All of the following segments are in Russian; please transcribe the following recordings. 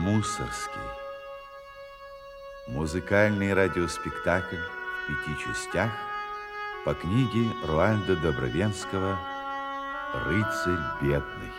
Мусорский. Музыкальный радиоспектакль в 5 частях по книге Руальда Добровенского «Рыцарь бедный».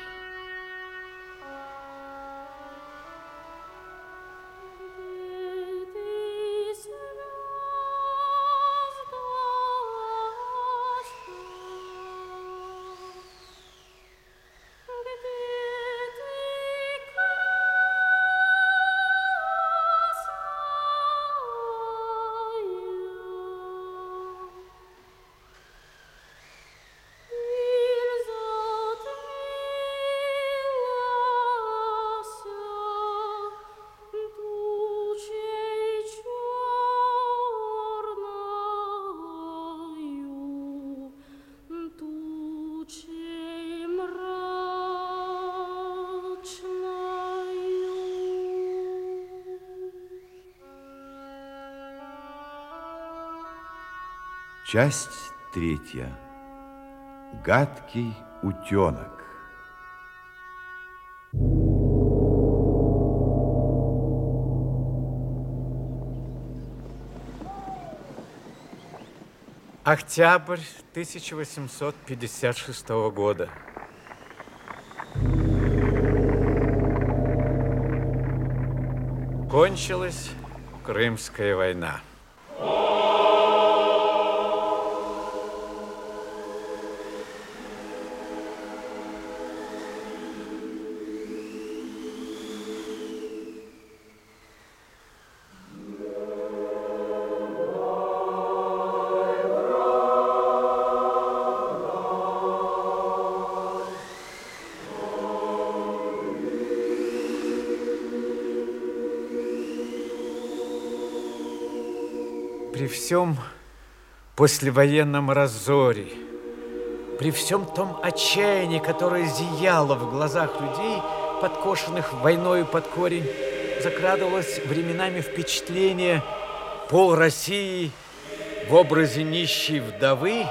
Часть 3. Гадкий утенок. Октябрь 1856 года. Кончилась Крымская война. При всем послевоенном разоре, при всем том отчаянии, которое зияло в глазах людей, подкошенных войною под корень, закрадывалось временами впечатление пол России в образе нищей вдовы,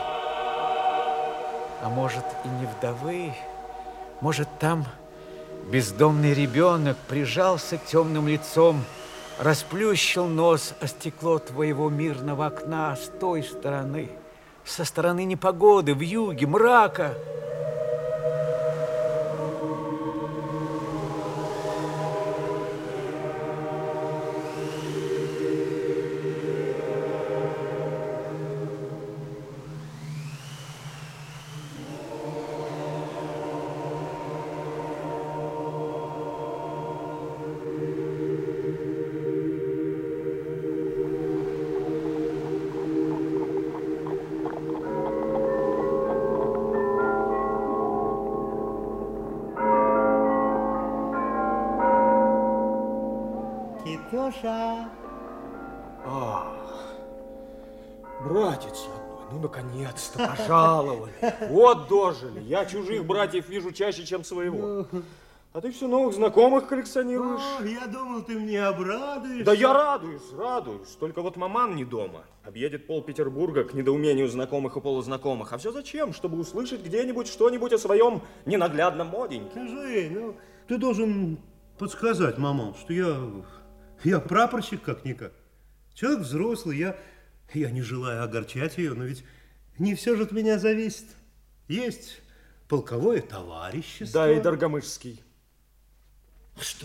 а может и не вдовы, может там бездомный ребенок прижался темным лицом, расплющил нос о стекло твоего мирного окна с той стороны, со стороны непогоды, вьюги, мрака. Китюша. Братец родной, ну наконец-то пожаловали. Вот дожили. Я чужих братьев вижу чаще, чем своего. А ты все новых знакомых коллекционируешь. Я думал, ты мне обрадуешься. Да я радуюсь. Только вот маман не дома. Объедет пол Петербурга к недоумению знакомых и полузнакомых. А все зачем? Чтобы услышать где-нибудь что-нибудь о своем ненаглядном моденьке. Скажи, ты должен подсказать, маман, что я прапорщик как-никак. Человек взрослый, я не желаю огорчать ее, но ведь не все же от меня зависит. Есть полковое товарищество. Да, и Доргомышский. Что?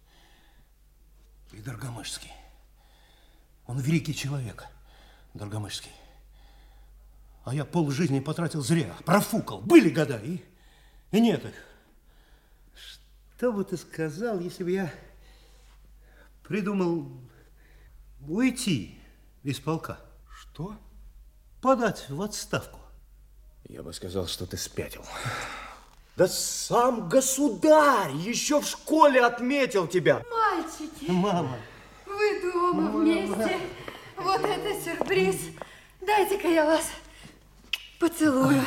И Доргомышский. Он великий человек, Доргомышский. А я полжизни потратил зря, профукал. Были года, и нет их. Что бы ты сказал, если бы я придумал уйти из полка? Что? Подать в отставку. Я бы сказал, что ты спятил. Да сам государь еще в школе отметил тебя. Мальчики. Мама. Вы дома вместе. Вот это сюрприз. Дайте-ка я вас поцелую.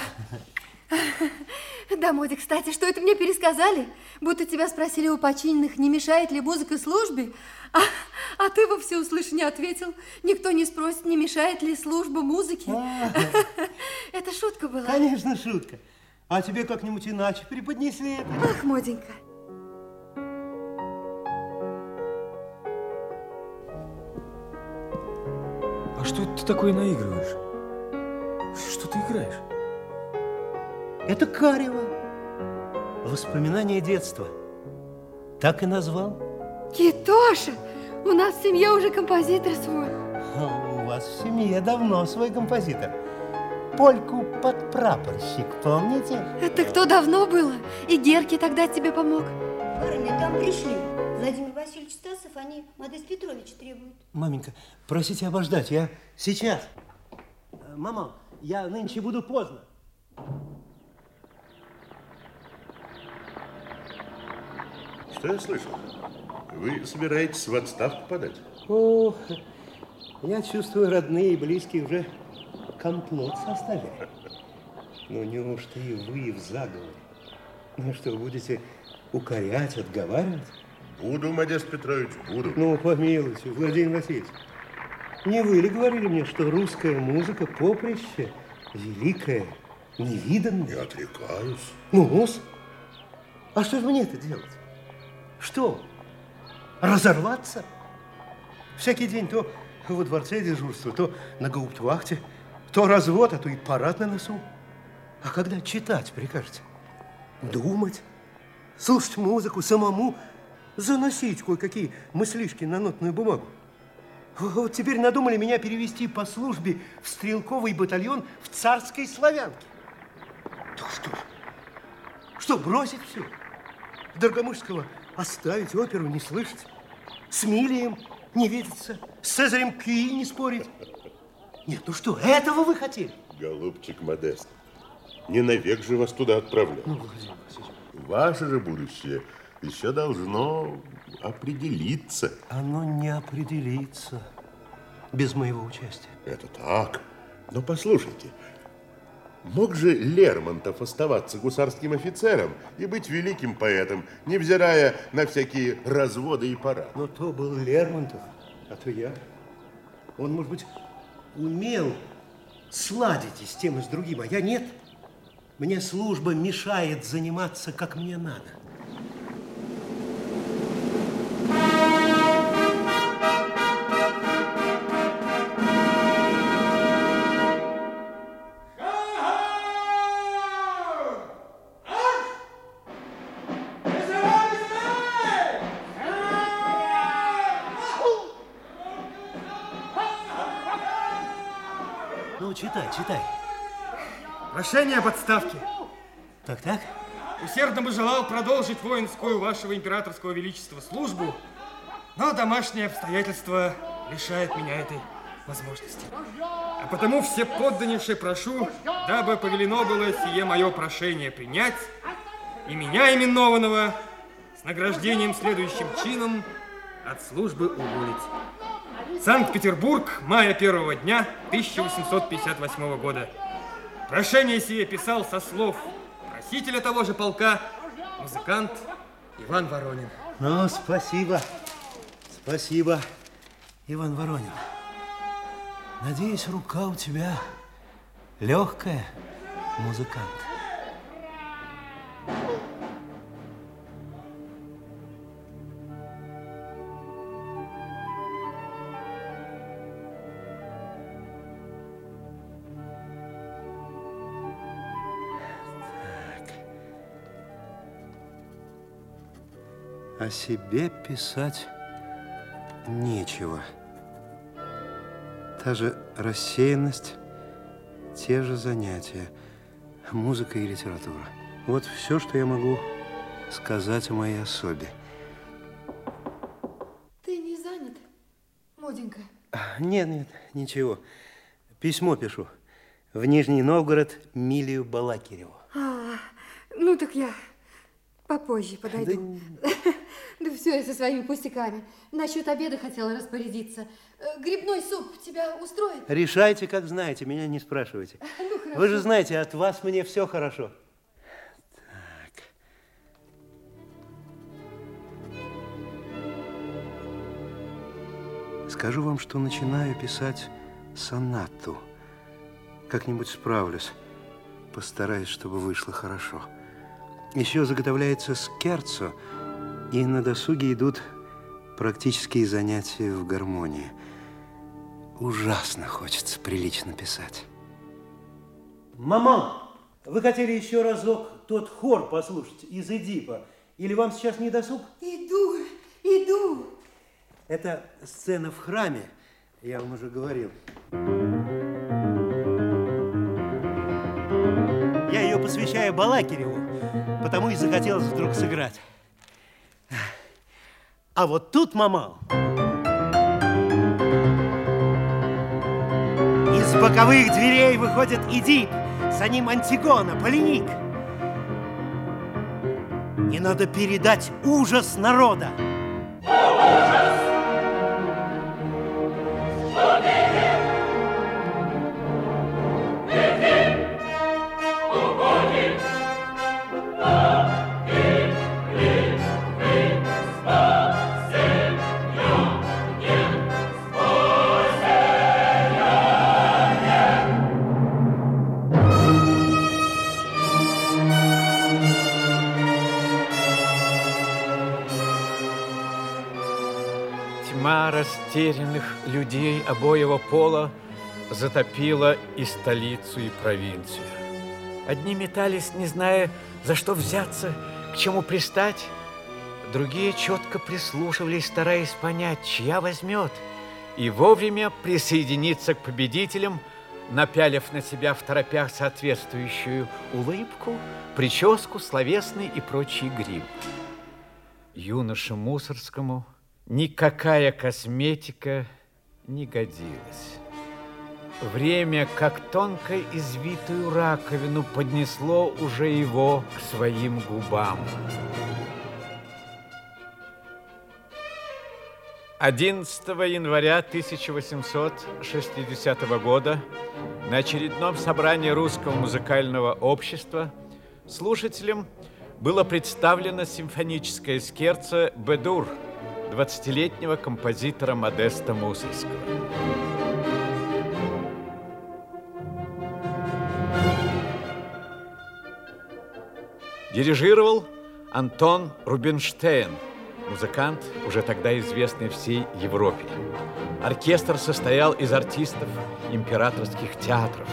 Да, Моди, кстати, что это мне пересказали? Будто тебя спросили у починенных, не мешает ли музыка службе, а ты во всеуслышание ответил, никто не спросит, не мешает ли служба музыки. Это шутка была. Конечно, шутка. А тебе как-нибудь иначе преподнесли это. Ах, Моденька. что это ты такое наигрываешь? Что ты играешь? Это Карева. Воспоминания детства. Так и назвал. Китоша, у нас в семье уже композитор свой. У вас в семье давно свой композитор. Польку подпрапорщик, помните? Это кто давно было? И Герке тогда тебе помог. Барыня, там пришли. Владимир Васильевич Стасов, они Модест Петрович требуют. Маменька, просите обождать, я сейчас. Мама, я нынче буду поздно. Что я слышал? Вы собираетесь в отставку подать? О, я чувствую, родные и близкие уже комплот составили. Ну, неужто и вы в заговоре? Ну, что, будете укорять, отговаривать? Буду, Модест Петрович, буду. Ну, помилуйте, Владимир Васильевич. Не вы ли говорили мне, что русская музыка поприще великая, невиданная? Не отрекаюсь. Ну-с. А что же мне-то делать? Что? Разорваться? Всякий день то во дворце дежурство, то на гауптвахте, то развод, а то и парад на носу. А когда читать прикажете? Думать, слушать музыку, самому заносить кое-какие мыслишки на нотную бумагу. Вот теперь надумали меня перевести по службе в стрелковый батальон в Царской Славянке. Так что? Что, бросить все? Доргомышского оставить, оперу не слышать, с Милием не видеться, с Цезарем Кюи не спорить? Нет, ну что, этого вы хотели? Голубчик Модест, не навек же вас туда отправлять. Ну, Владимир Васильевич. Ваше же будущее еще должно определиться. Оно не определится без моего участия. Это так. Но послушайте, мог же Лермонтов оставаться гусарским офицером и быть великим поэтом, невзирая на всякие разводы и парады? Но то был Лермонтов, а то я. Он, может быть, умел сладить и с тем, и с другим, а я нет. Мне служба мешает заниматься, как мне надо. Ну, читай, читай. Прошение об отставке. Так. Усердно бы желал продолжить воинскую вашего императорского величества службу, но домашние обстоятельства лишают меня этой возможности. А потому все подданнейше прошу, дабы повелено было сие мое прошение принять, и меня именованного с награждением следующим чином от службы уволить. Санкт-Петербург, мая 1 дня 1858 года. Прошение сие писал со слов просителя того же полка, музыкант Иван Воронин. Ну, спасибо. Спасибо, Иван Воронин. Надеюсь, рука у тебя легкая, музыкант. О себе писать нечего. Та же рассеянность, те же занятия, музыка и литература. Вот все, что я могу сказать о моей особе. Ты не занят, Моденька? Нет, ничего. Письмо пишу. В Нижний Новгород Милию Балакиреву. Ну так я попозже подойду. Да все я со своими пустяками. Насчет обеда хотела распорядиться. Грибной суп тебя устроит? Решайте, как знаете, меня не спрашивайте. Ну, хорошо. Вы же знаете, от вас мне все хорошо. Так. Скажу вам, что начинаю писать сонату. Как-нибудь справлюсь. Постараюсь, чтобы вышло хорошо. Еще заготовляется скерцо, и на досуге идут практические занятия в гармонии. ужасно хочется прилично писать. Мама, вы хотели еще разок тот хор послушать из Эдипа? Или вам сейчас не досуг? Иду. Это сцена в храме, я вам уже говорил. Я ее посвящаю Балакиреву, потому и захотелось вдруг сыграть. А вот тут, мама, из боковых дверей выходит Эдип, за ним Антигона, Полиник. И надо передать ужас народа. Тьма растерянных людей обоего пола затопила и столицу, и провинцию. Одни метались, не зная, за что взяться, к чему пристать. Другие четко прислушивались, стараясь понять, чья возьмет, и вовремя присоединиться к победителям, напялив на себя второпях соответствующую улыбку, прическу, словесный и прочий грим. Юноше Мусорскому никакая косметика не годилась. Время, как тонко извитую раковину, поднесло уже его к своим губам. 11 января 1860 года на очередном собрании Русского музыкального общества слушателям было представлено симфоническое скерцо «Б-дур» 20-летнего композитора Модеста Мусорского. Дирижировал Антон Рубинштейн, музыкант, уже тогда известный всей Европе. Оркестр состоял из артистов императорских театров.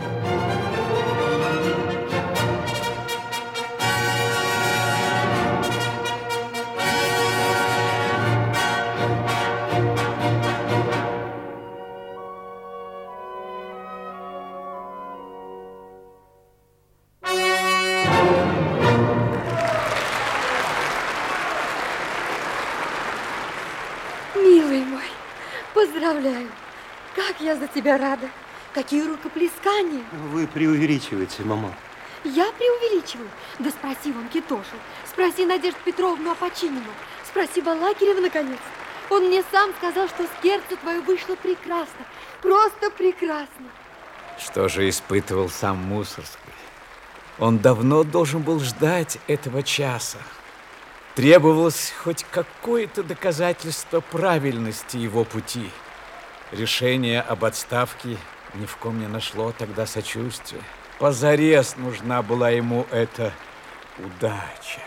Милый мой, поздравляю. Как я за тебя рада. Какие рукоплескания. Вы преувеличиваете, мама. Я преувеличиваю? Да спроси вон Китошу. Спроси Надежду Петровну Опочинину. Спроси Балакирева, наконец. Он мне сам сказал, что скерцо твое вышло прекрасно. Просто прекрасно. Что же испытывал сам Мусорский? Он давно должен был ждать этого часа. Требовалось хоть какое-то доказательство правильности его пути. Решение об отставке ни в ком не нашло тогда сочувствия. Позарез нужна была ему эта удача.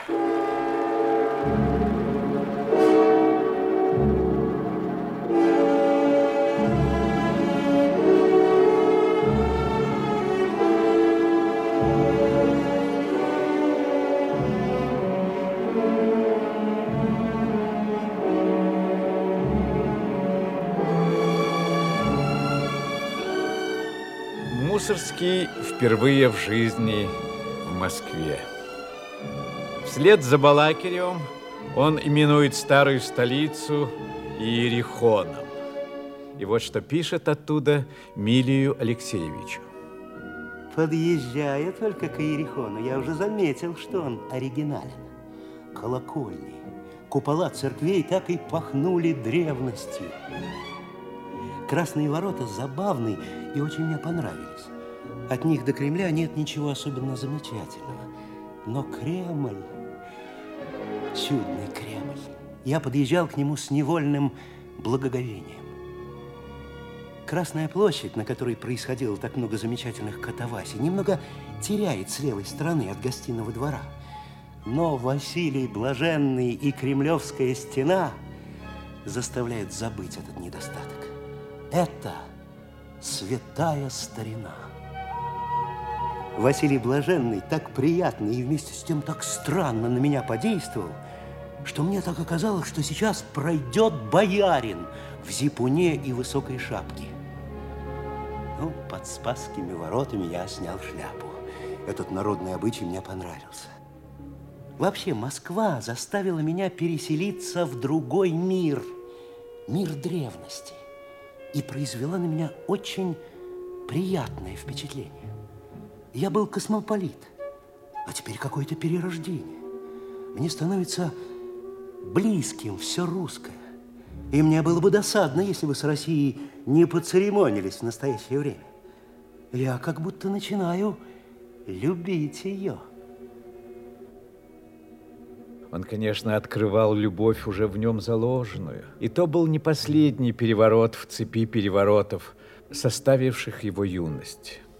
Мусорский впервые в жизни в Москве. Вслед за Балакиревым он именует старую столицу Иерихоном. И вот что пишет оттуда Милию Алексеевичу. Подъезжая только к Иерихону, я уже заметил, что он оригинален. Колокольни, купола церквей так и пахнули древностью. Красные ворота забавны и очень мне понравились. От них до Кремля нет ничего особенно замечательного. Но Кремль, чудный Кремль, я подъезжал к нему с невольным благоговением. Красная площадь, на которой происходило так много замечательных катавасий, немного теряет с левой стороны от Гостиного двора. Но Василий Блаженный и Кремлевская стена заставляют забыть этот недостаток. это святая старина. Василий Блаженный так приятно и вместе с тем так странно на меня подействовал, что мне так оказалось, что сейчас пройдет боярин в зипуне и высокой шапке. Ну, под Спасскими воротами я снял шляпу. Этот народный обычай мне понравился. Вообще, Москва заставила меня переселиться в другой мир, мир древности, и произвела на меня очень приятное впечатление. Я был космополит, а теперь какое-то перерождение. Мне становится близким все русское. И мне было бы досадно, если бы с Россией не поцеремонились в настоящее время. Я как будто начинаю любить ее. Он, конечно, открывал любовь уже в нем заложенную. И то был не последний переворот в цепи переворотов, составивших его юность.